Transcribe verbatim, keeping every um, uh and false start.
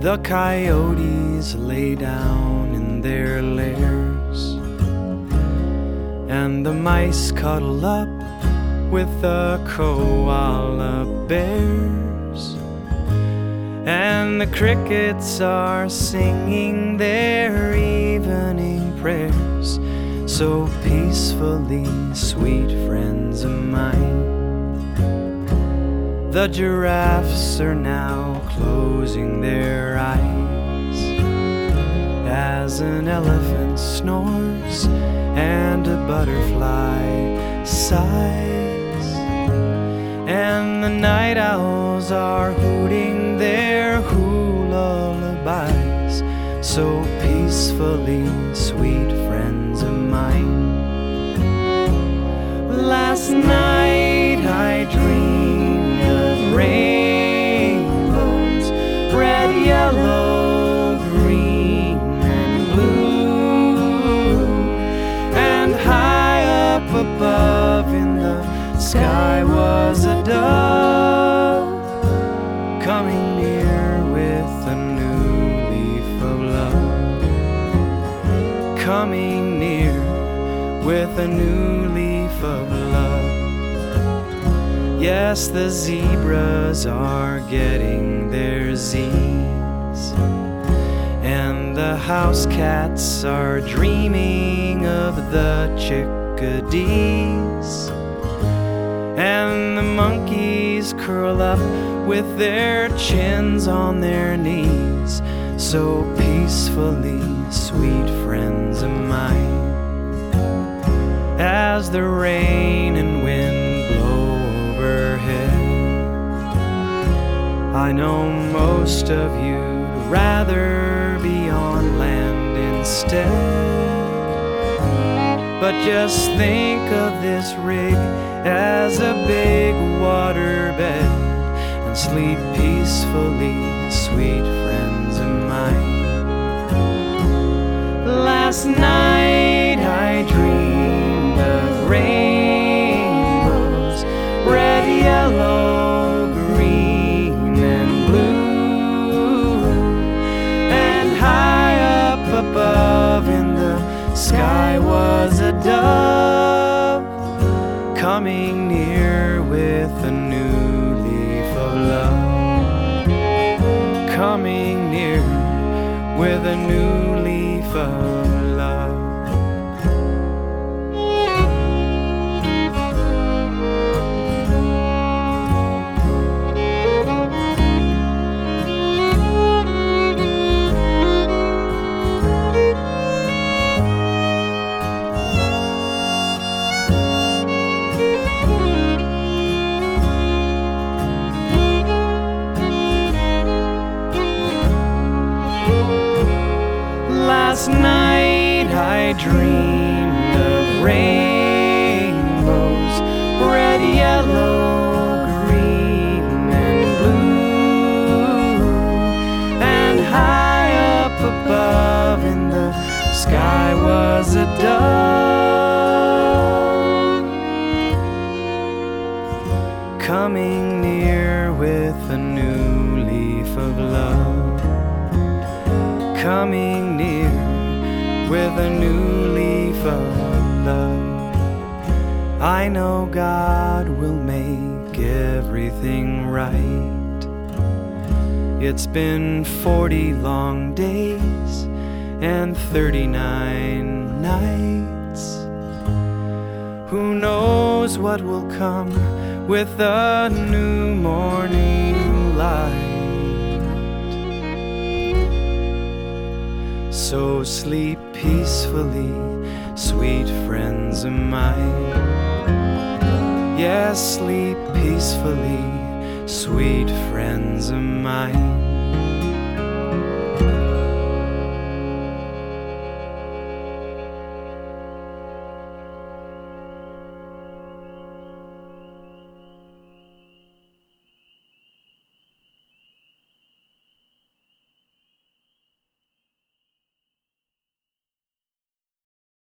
The coyotes lay down in their lairs, and the mice cuddle up with the koala bears, and the crickets are singing their evening prayers so peacefully, sweet friends of mine. The giraffes are now closing their eyes as an elephant snores and a butterfly sighs, and the night owls are hooting their lullabies so peacefully, sweet friends of mine. Last night I dreamed of rainbows, red, yellow, green, and blue, and high up above in the sky was a dove coming near with a new leaf of love, coming near with a new leaf of love. Yes, the zebras are getting their Z's, and the house cats are dreaming of the chickadees, and the monkeys curl up with their chins on their knees so peacefully, sweet friends of mine. As the rain and wind blow overhead, I know most of you'd rather be on land instead, but just think of this rig as a big waterbed and sleep peacefully, sweet friends of mine. Last night I dreamed of rainbows, red, yellow, green, and blue, and high up above in the sky was a dove coming near with a new leaf of love, coming near with a new leaf of love. Last night I dreamed of rainbows, red, yellow, green, and blue, and high up above in the sky was a dove coming near with a new leaf of love, coming near with a new leaf of love. I know God will make everything right. It's been forty long days and thirty-nine nights. Who knows what will come with a new morning light? So sleep peacefully, sweet friends of mine. Yes, sleep peacefully, sweet friends of mine.